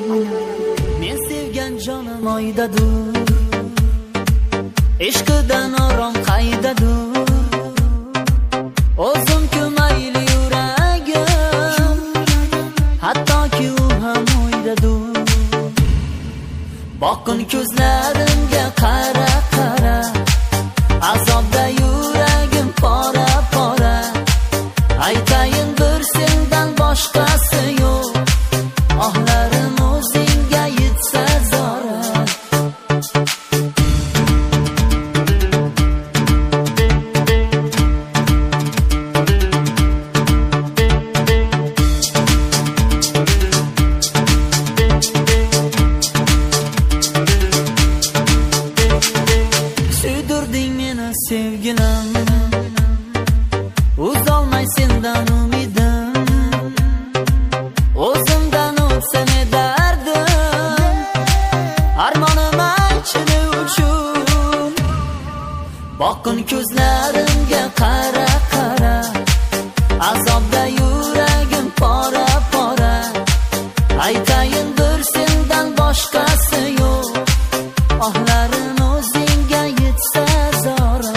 Men sevgan jonim oydadur, ishqidan orom qaydadur. O'zim-ku mayli yuragim, hattoki u ham o'ydadur. Boqqin ko'zlarimga qara qara, azobda yuragim pora pora. Aytayin bir sendan boshqasi yo'q, ohlarim o'zingga yetsa zora. Suydirding meni sevgilim, uzolmay sendan umidim. O'zimdan o'tsa ne dardim, armonim aychini uchun. Boqqin ko'zlarimga qara qara, azobda yuragim pora pora. Aytayin bir sendan boshqasi yo'q, ohlarim o'zingga yetsa zora.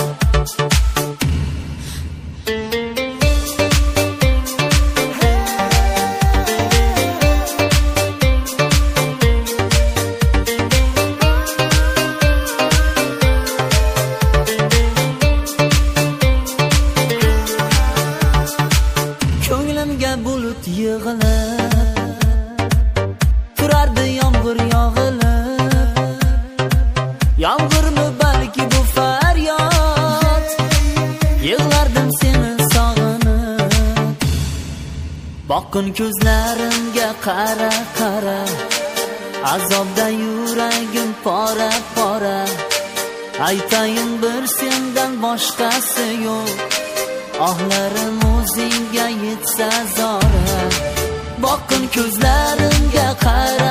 Ko'nglimga bulut yig'ilib, turardi yomg'ir yog'ilib. Yomg'irmi balki bu faryod, yig'lardim seni sog'inib. Boqqin ko'zlarimga qara qara, azobda yuragim pora pora. Aytayin bir sendan boshqasi yo'q, ohlarim o'zingga yetsa zora. Boqqin ko'zlarimga qara